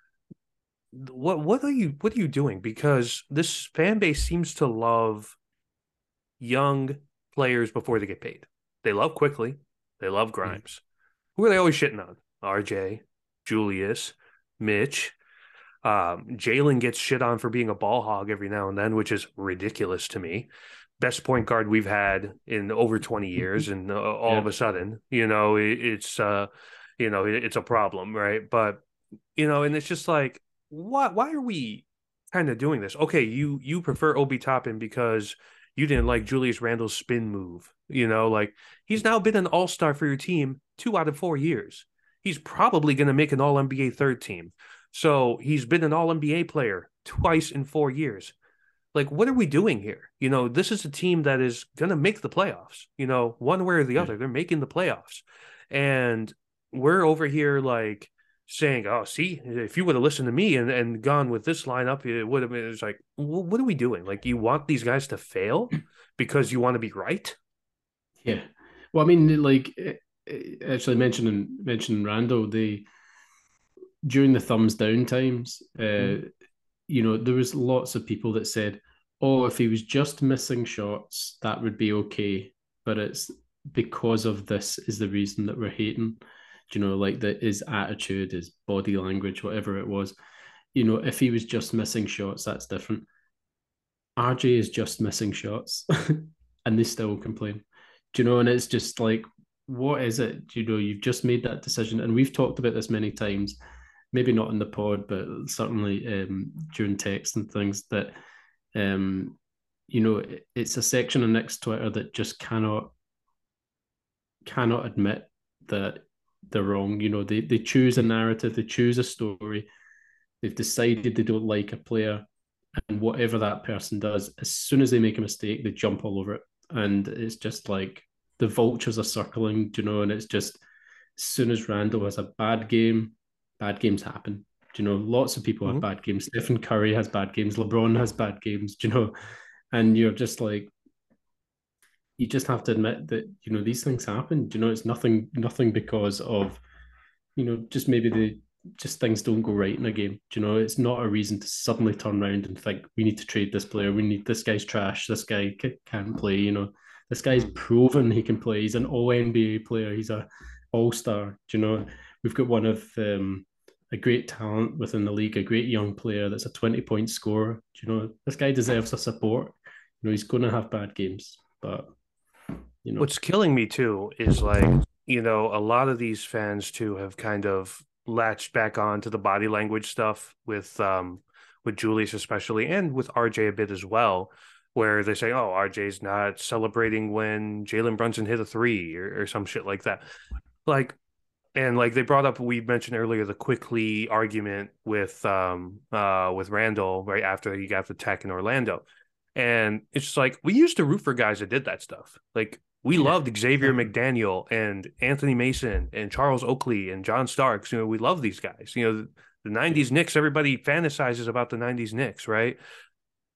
Speaker 1: what are you doing? Because this fan base seems to love young players before they get paid. They love Quickly. They love
Speaker 2: Yeah.
Speaker 1: Grimes. Who are they always shitting on? RJ, Julius, Mitch. Jalen gets shit on for being a ball hog every now and then, which is ridiculous to me. Best point guard we've had in over 20 years, and all
Speaker 2: Yeah.
Speaker 1: of a sudden, it's it's a problem, right? But and it's just like, why are we kind of doing this? Okay, you prefer Obi Toppin because you didn't like Julius Randle's spin move. Like he's now been an all-star for your team 2 out of 4 years. He's probably going to make an all-NBA third team. So he's been an all-NBA player twice in 4 years. Like, what are we doing here? This is a team that is going to make the playoffs, one way or the
Speaker 2: Yeah.
Speaker 1: other. They're making the playoffs. And we're over here like saying, "Oh, see, if you would have listened to me and gone with this lineup, it would have been." It's like, what are we doing? Like, you want these guys to fail because you want to be right?
Speaker 2: Yeah. Well, I mean, like actually mentioning Randall, during the thumbs down times,
Speaker 1: Mm-hmm.
Speaker 2: there was lots of people that said, "Oh, if he was just missing shots, that would be okay." But it's because of this is the reason that we're hating. Like that his attitude, his body language, whatever it was. If he was just missing shots, that's different. RJ is just missing shots, and they still complain. And it's just like, what is it? You've just made that decision, and we've talked about this many times. Maybe not in the pod, but certainly during text and things that it's a section on Nick's Twitter that just cannot admit that they're wrong. They choose a narrative, they choose a story, they've decided they don't like a player, and whatever that person does, as soon as they make a mistake, they jump all over it. And it's just like the vultures are circling, and it's just as soon as Randall has a bad game, bad games happen. Lots of people have
Speaker 1: Mm-hmm.
Speaker 2: bad games. Stephen Curry has bad games. LeBron has bad games. And you're just like, you just have to admit that these things happen. It's nothing because of just maybe just things don't go right in a game. It's not a reason to suddenly turn around and think we need to trade this player. We need this guy's trash. This guy can't play. This guy's proven he can play. He's an all NBA player. He's a all star. We've got one of a great talent within the league, a great young player that's a 20-point scorer. This guy deserves a support. He's going to have bad games, but
Speaker 1: What's killing me too is like, a lot of these fans too have kind of latched back on to the body language stuff with Julius especially, and with RJ a bit as well, where they say, "Oh, RJ's not celebrating when Jalen Brunson hit a three or some shit like that." Like, and like they brought up, we mentioned earlier the Quickly argument with Randall right after he got the tech in Orlando. And it's just like we used to root for guys that did that stuff. Like we
Speaker 2: yeah,
Speaker 1: loved Xavier
Speaker 2: exactly.
Speaker 1: McDaniel and Anthony Mason and Charles Oakley and John Starks. We love these guys. The
Speaker 2: Yeah.
Speaker 1: 90s Knicks, everybody fantasizes about the 90s Knicks, right?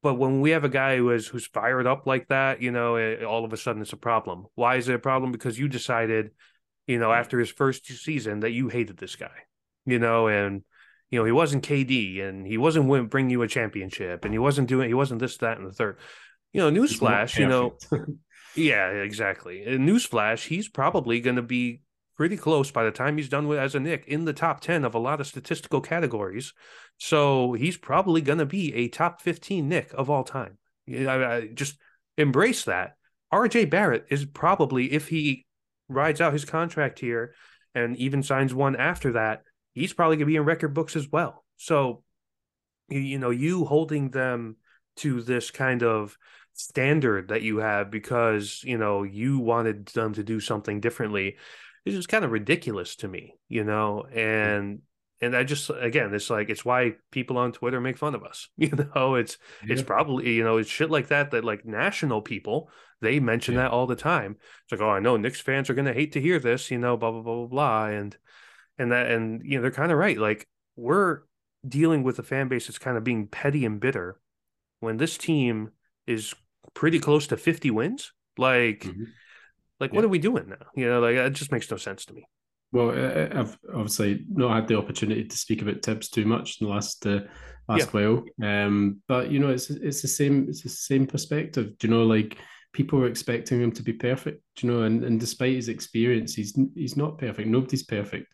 Speaker 1: But when we have a guy who's fired up like that, all of a sudden it's a problem. Why is it a problem? Because you decided, after his first season that you hated this guy, and he wasn't KD and he wasn't bringing you a championship and he wasn't this, that, and the third. Newsflash, yeah, exactly. Newsflash, he's probably going to be pretty close by the time he's done as a Knick in the top 10 of a lot of statistical categories. So he's probably going to be a top 15 Knick of all time. I just embrace that. RJ Barrett is probably, if he rides out his contract here and even signs one after that, he's probably going to be in record books as well. So, you holding them to this kind of standard that you have because, you wanted them to do something differently is just kind of ridiculous to me, and I just, again, it's why people on Twitter make fun of us. It's probably, it's shit like that like national people, they mention that all the time. It's like, oh, I know Knicks fans are going to hate to hear this, blah, blah, blah, blah, blah. And they're kind of right. Like, we're dealing with a fan base that's kind of being petty and bitter when this team is pretty close to 50 wins. Like, what are we doing now? It just makes no sense to me.
Speaker 2: Well, I've obviously not had the opportunity to speak about Tibbs too much in the last while. But it's the same. It's the same perspective. Like, people were expecting him to be perfect. And despite his experience, he's not perfect. Nobody's perfect.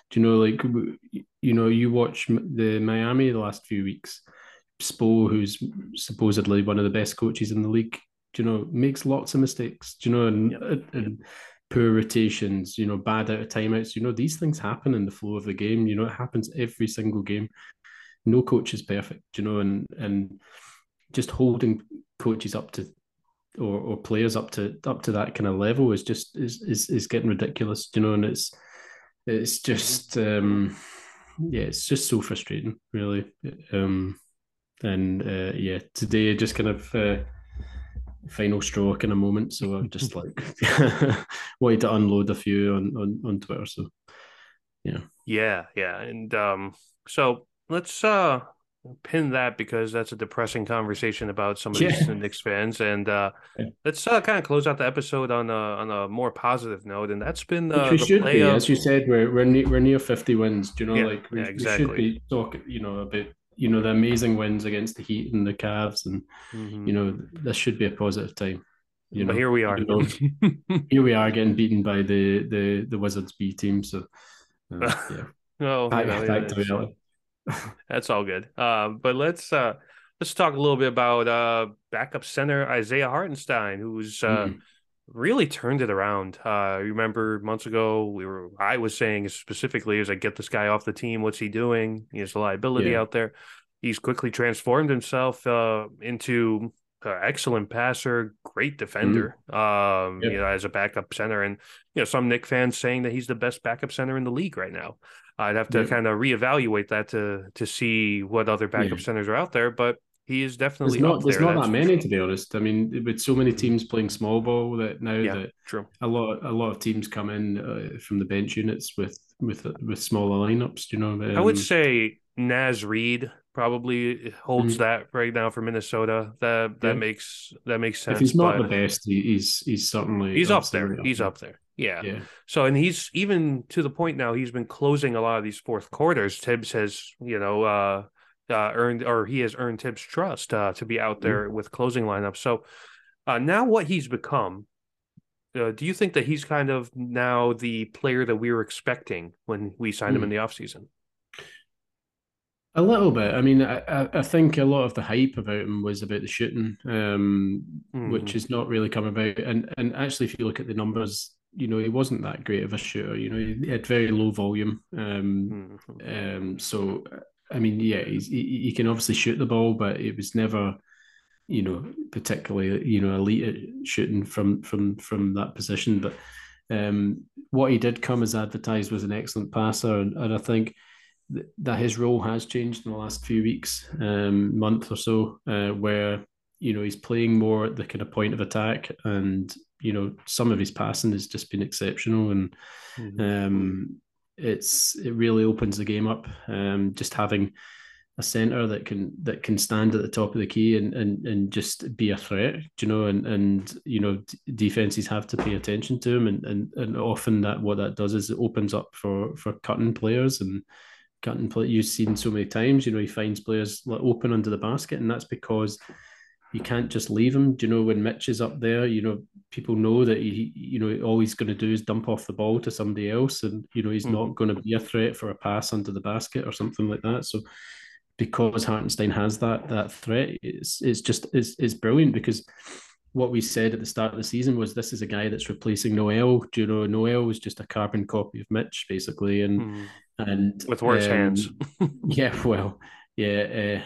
Speaker 2: You watch the Miami the last few weeks. Spo, who's supposedly one of the best coaches in the league, makes lots of mistakes. And poor rotations, bad out of timeouts. These things happen in the flow of the game. It happens every single game. No coach is perfect, and just holding coaches up to or players up to that kind of level is just is getting ridiculous, and it's just it's just so frustrating, really. Today just kind of final straw kind of moment. So I'm just like wanted to unload a few on Twitter. So
Speaker 1: yeah. And so let's pin that because that's a depressing conversation about some of these Knicks fans. And let's kind of close out the episode on a more positive note. And that's been
Speaker 2: which we should be, as you said, we're near 50 wins. We
Speaker 1: exactly.
Speaker 2: We should be talking, about the amazing wins against the Heat and the Cavs, and this should be a positive time.
Speaker 1: But here we are.
Speaker 2: Here we are getting beaten by the Wizards B team. So back to reality.
Speaker 1: That's all good. But let's talk a little bit about backup center Isaiah Hartenstein, who's really turned it around. Remember months ago, I was saying specifically, as I get this guy off the team, what's he doing? He has a liability out there. He's quickly transformed himself into an excellent passer, great defender, as a backup center. And, some Knick fans saying that he's the best backup center in the league right now. I'd have to kind of reevaluate that to see what other backup centers are out there, but he is definitely
Speaker 2: there's not that many, to be honest. I mean, with so many teams playing small ball that now
Speaker 1: true.
Speaker 2: a lot of teams come in from the bench units with smaller lineups.
Speaker 1: I would say Naz Reid probably holds that right now for Minnesota. That makes sense.
Speaker 2: If he's not the best, he's certainly
Speaker 1: up there. He's up there. Yeah. So, and he's even to the point now, he's been closing a lot of these fourth quarters. Tibbs has, earned Tibbs' trust to be out there with closing lineups. So now what he's become, do you think that he's kind of now the player that we were expecting when we signed him in the offseason?
Speaker 2: A little bit. I mean, I think a lot of the hype about him was about the shooting, which is not really come about. And actually, if you look at the numbers, he wasn't that great of a shooter. He had very low volume. So, I mean, he can obviously shoot the ball, but it was never, particularly, elite at shooting from that position. But what he did come as advertised was an excellent passer, and I think that his role has changed in the last few weeks, month or so, where he's playing more at the kind of point of attack, and some of his passing has just been exceptional, and it really opens the game up. Just having a center that can stand at the top of the key and just be a threat, and defenses have to pay attention to him, and often what that does is it opens up for cutting players and cutting play. You've seen so many times, he finds players like open under the basket, and that's because you can't just leave him. When Mitch is up there, people know that all he's going to do is dump off the ball to somebody else, and he's not going to be a threat for a pass under the basket or something like that. So because Hartenstein has that threat, it's brilliant, because what we said at the start of the season was this is a guy that's replacing Noel. Noel was just a carbon copy of Mitch, basically, and
Speaker 1: with worse hands.
Speaker 2: Yeah, well, yeah,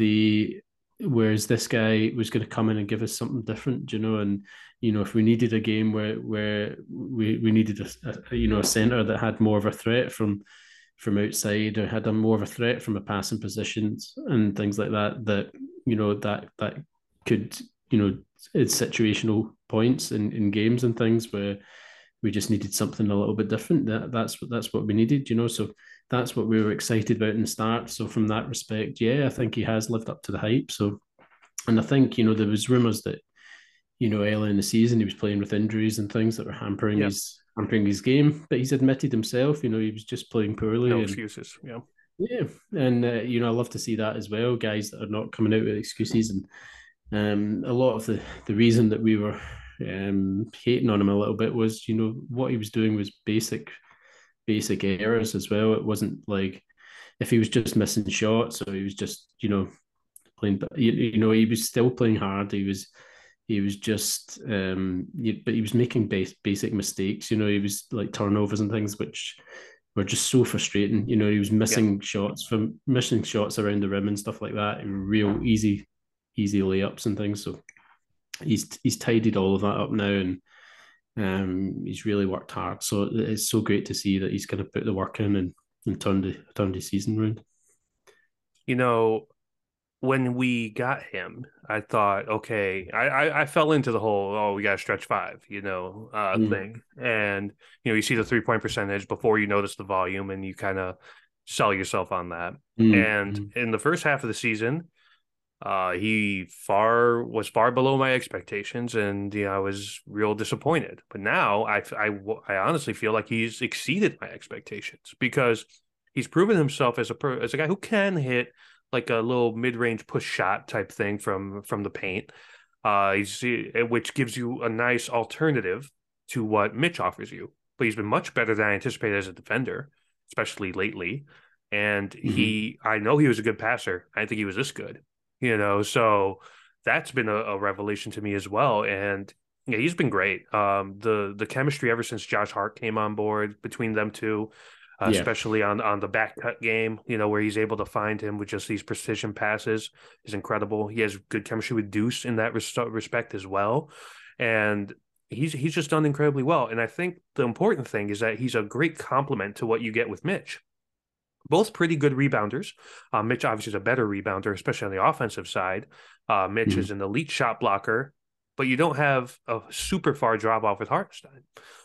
Speaker 2: whereas this guy was going to come in and give us something different, and if we needed a game where we needed a center that had more of a threat from outside, or had a more of a threat from a passing positions and things like that that could it's situational points in games and things where we just needed something a little bit different. That's what we needed, so that's what we were excited about in the start. So from that respect, yeah, I think he has lived up to the hype. So, and I think there was rumors that early in the season he was playing with injuries and things that were hampering his game, but he's admitted himself, he was just playing poorly.
Speaker 1: No excuses.
Speaker 2: Yeah, and I love to see that as well. Guys that are not coming out with excuses, and a lot of the reason that we were hating on him a little bit was what he was doing was basic errors as well. It wasn't like if he was just missing shots, or he was just playing, but he was still playing hard. He was just but he was making basic mistakes. He was like turnovers and things which were just so frustrating. He was missing shots around the rim and stuff like that, and real easy layups and things. So he's tidied all of that up now, and he's really worked hard. So it's so great to see that he's going to put the work in and turn the season around.
Speaker 1: When we got him, I thought, okay, I fell into the whole, we got to stretch five, thing. And, you see the 3-point percentage before you notice the volume, and you kind of sell yourself on that. And in the first half of the season, he was far below my expectations, and I was real disappointed. But now I honestly feel like he's exceeded my expectations, because he's proven himself as a guy who can hit like a little mid-range push shot type thing from the paint, which gives you a nice alternative to what Mitch offers you. But he's been much better than I anticipated as a defender, especially lately. And I know he was a good passer. I didn't think he was this good. So that's been a revelation to me as well. And yeah, he's been great. The chemistry ever since Josh Hart came on board between them two, especially on the back cut game, where he's able to find him with just these precision passes, is incredible. He has good chemistry with Deuce in that respect as well. And he's just done incredibly well. And I think the important thing is that he's a great complement to what you get with Mitch. Both pretty good rebounders. Mitch obviously is a better rebounder, especially on the offensive side. Mitch is an elite shot blocker, but you don't have a super far drop off with Hartenstein.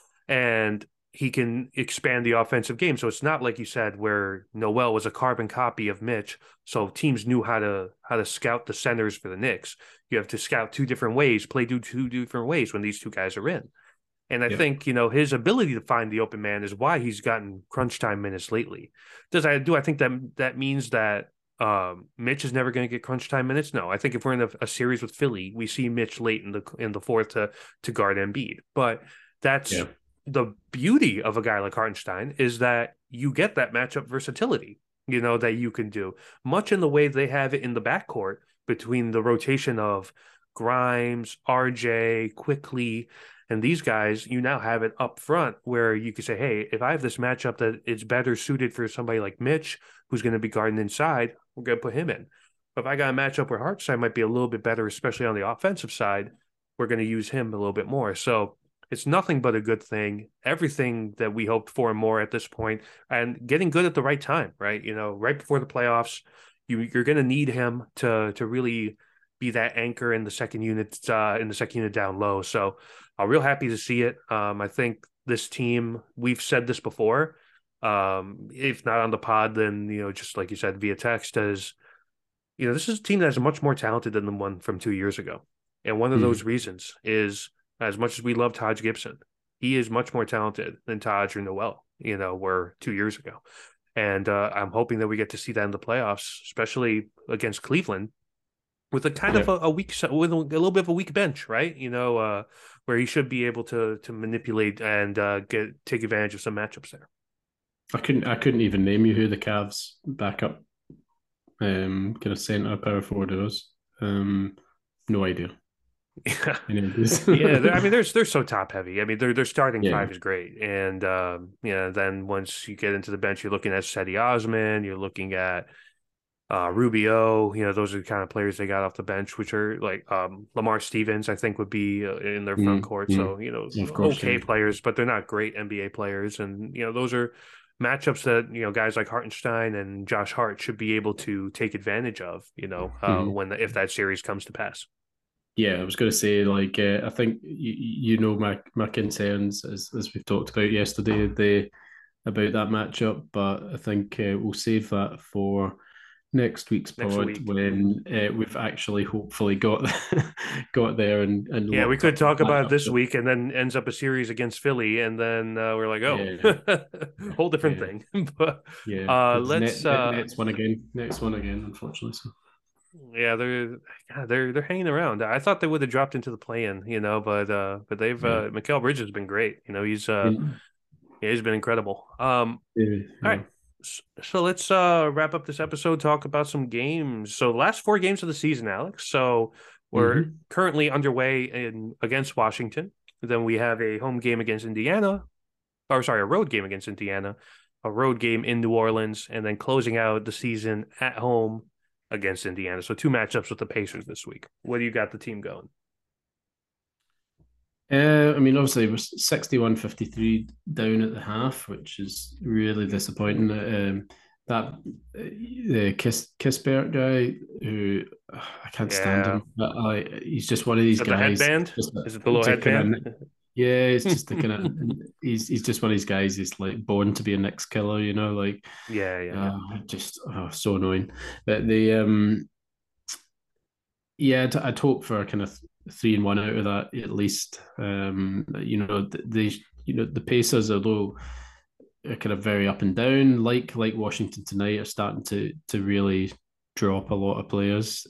Speaker 1: And he can expand the offensive game. So it's not like you said where Noel was a carbon copy of Mitch. So teams knew how to scout the centers for the Knicks. You have to scout two different ways, play two different ways when these two guys are in. And I think, his ability to find the open man is why he's gotten crunch time minutes lately. Do I think that means that Mitch is never going to get crunch time minutes? No, I think if we're in a series with Philly, we see Mitch late in the fourth to guard Embiid. But that's the beauty of a guy like Hartenstein, is that you get that matchup versatility, that you can do much in the way they have it in the backcourt between the rotation of Grimes, RJ, Quickly, and these guys. You now have it up front where you could say, hey, if I have this matchup that it's better suited for somebody like Mitch, who's going to be guarding inside, we're going to put him in. But if I got a matchup where Hartenstein might be a little bit better, especially on the offensive side, we're going to use him a little bit more. So it's nothing but a good thing. Everything that we hoped for and more at this point, and getting good at the right time, right? Right before the playoffs, you're going to need him to really be that anchor in the second unit down low. So I'm real happy to see it. I think this team, we've said this before, if not on the pod, then, just like you said, via text, as this is a team that's much more talented than the one from 2 years ago. And one of those reasons is, as much as we love Taj Gibson, he is much more talented than Taj or Noel, were 2 years ago. And I'm hoping that we get to see that in the playoffs, especially against Cleveland, with a kind of a weak, with a little bit of a weak bench, right? Where he should be able to manipulate and take advantage of some matchups there.
Speaker 2: I couldn't even name you who the Cavs backup kind of center power forward was. No idea.
Speaker 1: Yeah, yeah. I mean, they're so top heavy. I mean, their starting five is great, and then once you get into the bench, you're looking at Cedi Osman, you're looking at Rubio. Those are the kind of players they got off the bench, which are like Lamar Stevens, I think, would be in their front court. So okay players, but they're not great NBA players, and those are matchups that guys like Hartenstein and Josh Hart should be able to take advantage of. If that series comes to pass.
Speaker 2: Yeah, I was going to say, like, I think my concerns, as we've talked about yesterday, about that matchup, but I think we'll save that for next week's pod when we've actually hopefully got there and
Speaker 1: yeah, we could talk about it this week and then ends up a series against Philly, and then we're like, whole different thing. But let's
Speaker 2: next one again, unfortunately. So.
Speaker 1: Yeah, they're hanging around. I thought they would have dropped into the play-in, but they've Mikal Bridges has been great. He's been incredible. All right. So let's wrap up this episode, talk about some games. So last 4 games of the season, Alex. So we're currently underway against Washington. Then we have a home game against Indiana. A road game against Indiana, a road game in New Orleans, and then closing out the season at home against Indiana. So 2 matchups with the Pacers this week. What do you got the team going?
Speaker 2: I mean, obviously, it was 61-53 down at the half, which is really disappointing. The Kispert guy, who I can't stand him, but he's just one of these guys.
Speaker 1: The headband? Is it the little headband?
Speaker 2: Yeah, it's just the kind of he's just one of these guys. He's like born to be a Knicks killer, like just so annoying. But I'd hope for kind of 3-1 out of that at least. The Pacers, although are kind of very up and down, like Washington tonight, are starting to really drop a lot of players.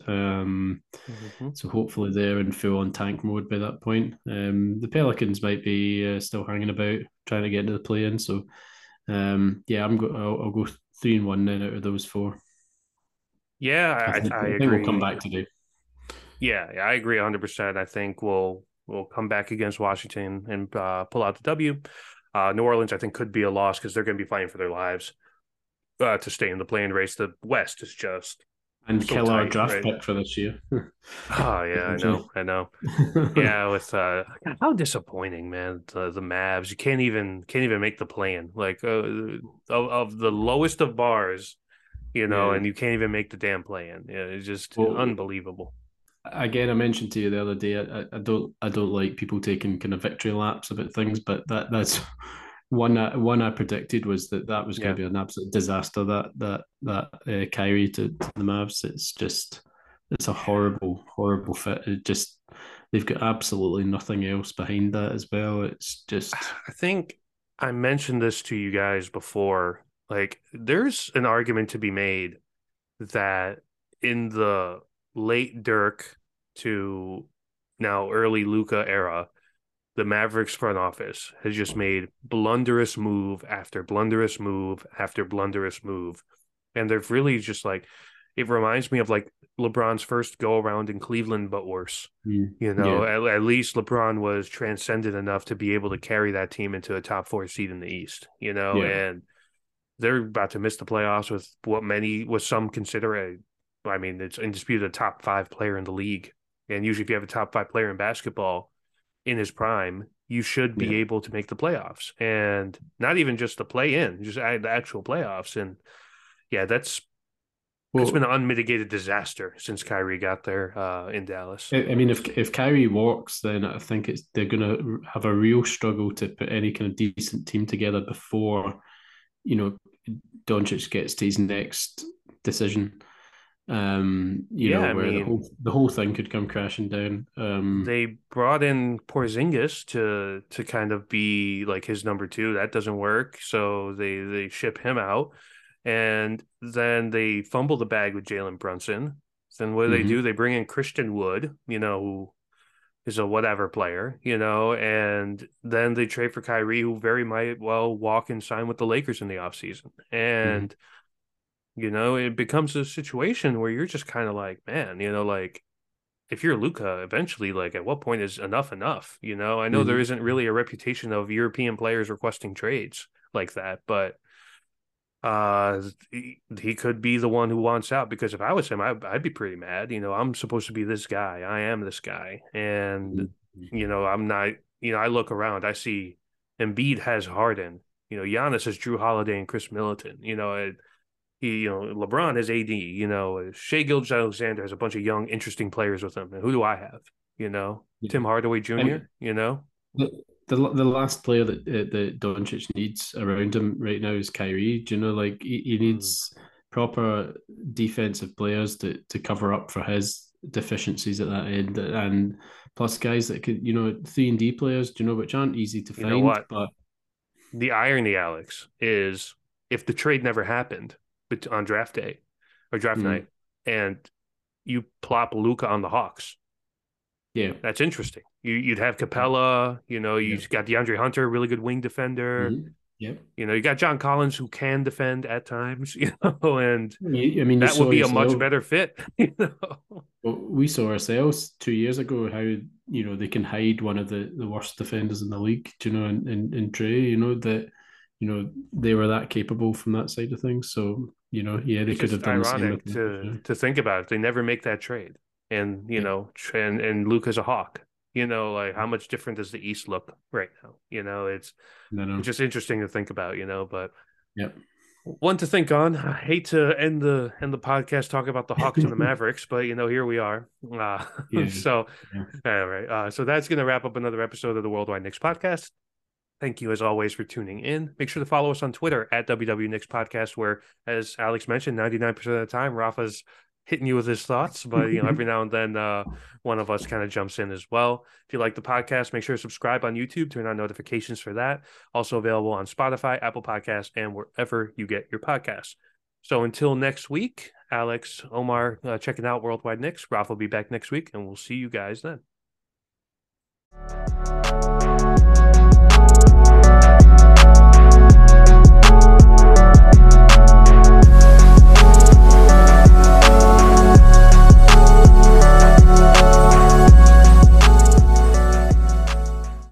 Speaker 2: So hopefully they're in full on tank mode by that point. The Pelicans might be still hanging about, trying to get into the play-in. So I'll go 3-1 then out of those 4.
Speaker 1: Yeah, I agree.
Speaker 2: We'll come back today.
Speaker 1: Yeah, I agree 100%. I think we'll come back against Washington and pull out the W. New Orleans, I think, could be a loss because they're going to be fighting for their lives to stay in the play-in race. The West is just
Speaker 2: and so kill tight, our draft pick for this year.
Speaker 1: Oh yeah, I know. Yeah, with how disappointing, man. The Mavs, you can't even make the play-in. Like of the lowest of bars, and you can't even make the damn play-in. Yeah, it's just unbelievable.
Speaker 2: Again, I mentioned to you the other day, I don't like people taking kind of victory laps about things, but that's one I predicted was that was going to be an absolute disaster. That Kyrie to the Mavs, it's a horrible fit. They've got absolutely nothing else behind that as well. It's just,
Speaker 1: I think I mentioned this to you guys before. Like, there's an argument to be made that in the late Dirk to now early Luka era, the Mavericks front office has just made blunderous move after blunderous move after blunderous move. And they've really just it reminds me of LeBron's first go around in Cleveland, but worse. At least LeBron was transcendent enough to be able to carry that team into a top 4 seed in the East, and they're about to miss the playoffs with what some consider it's indisputed a top 5 player in the league. And usually if you have a top 5 player in basketball in his prime, you should be able to make the playoffs, and not even just the play-in, just the actual playoffs. And it's been an unmitigated disaster since Kyrie got there in Dallas.
Speaker 2: I mean, if Kyrie walks, then I think they're going to have a real struggle to put any kind of decent team together before, Doncic gets to his next decision.
Speaker 1: Yeah, I
Speaker 2: where
Speaker 1: mean,
Speaker 2: the whole thing could come crashing down.
Speaker 1: they brought in Porzingis to kind of be like his number two. That doesn't work, so they ship him out, and then they fumble the bag with Jalen Brunson. Then what do?
Speaker 2: Mhm.
Speaker 1: They bring in Christian Wood, who is a whatever player, and then they trade for Kyrie, who very might well walk and sign with the Lakers in the offseason.
Speaker 2: Mhm.
Speaker 1: And, it becomes a situation where you're just kind of like, man, like if you're Luka, eventually, like at what point is enough enough? I know there
Speaker 2: Mhm.
Speaker 1: isn't really a reputation of European players requesting trades like that, but he could be the one who wants out because if I was him, I'd be pretty mad. I'm supposed to be this guy. I am this guy. And,
Speaker 2: Mhm.
Speaker 1: I'm not, I look around, I see Embiid has Harden, Giannis has Drew Holiday and Chris Middleton, LeBron has AD, Shea Gilgeous-Alexander has a bunch of young, interesting players with him. And who do I have?
Speaker 2: Yeah.
Speaker 1: Tim Hardaway Jr.,
Speaker 2: The, the last player that Doncic needs around him right now is Kyrie. Do you know, like he
Speaker 1: Mm.
Speaker 2: needs proper defensive players to cover up for his deficiencies at that end, and plus guys that could, 3-and-D players. Do you know, which aren't easy to
Speaker 1: You know
Speaker 2: find,
Speaker 1: what?
Speaker 2: but
Speaker 1: The irony, Alex, is if the trade never happened on draft day or draft
Speaker 2: mm,
Speaker 1: night, and you plop Luka on the Hawks,
Speaker 2: yeah,
Speaker 1: that's interesting. You'd have Capella, you
Speaker 2: yeah,
Speaker 1: got DeAndre Hunter, really good wing defender.
Speaker 2: yeah.
Speaker 1: You got John Collins who can defend at times, and
Speaker 2: I mean, you
Speaker 1: that would
Speaker 2: saw
Speaker 1: be a much
Speaker 2: yourself.
Speaker 1: better fit,
Speaker 2: Well, we saw ourselves 2 years ago how they can hide one of the worst defenders in the league. Do you know, in Trey, that they were that capable from that side of things. So yeah, they
Speaker 1: It's
Speaker 2: could have
Speaker 1: just
Speaker 2: done the same
Speaker 1: ironic
Speaker 2: with
Speaker 1: to
Speaker 2: Luka.
Speaker 1: to think about it. They never make that trade, and
Speaker 2: Yeah,
Speaker 1: and Luka's a Hawk. Like how much different does the East look right now?
Speaker 2: no,
Speaker 1: It's
Speaker 2: no,
Speaker 1: just interesting to think about. But
Speaker 2: yeah,
Speaker 1: one to think on. I hate to end the podcast talking about the Hawks and the Mavericks, but here we are.
Speaker 2: yeah,
Speaker 1: So
Speaker 2: yeah.
Speaker 1: all right, so that's gonna wrap up another episode of the Worldwide Knicks podcast. Thank you, as always, for tuning in. Make sure to follow us on Twitter at WW Knicks Podcast, where, as Alex mentioned, 99% of the time, Rafa's hitting you with his thoughts, but every now and then one of us kind of jumps in as well. If you like the podcast, make sure to subscribe on YouTube, turn on notifications for that. Also available on Spotify, Apple Podcasts, and wherever you get your podcasts. So until next week, Alex, Omar, checking out Worldwide Knicks. Rafa will be back next week, and we'll see you guys then.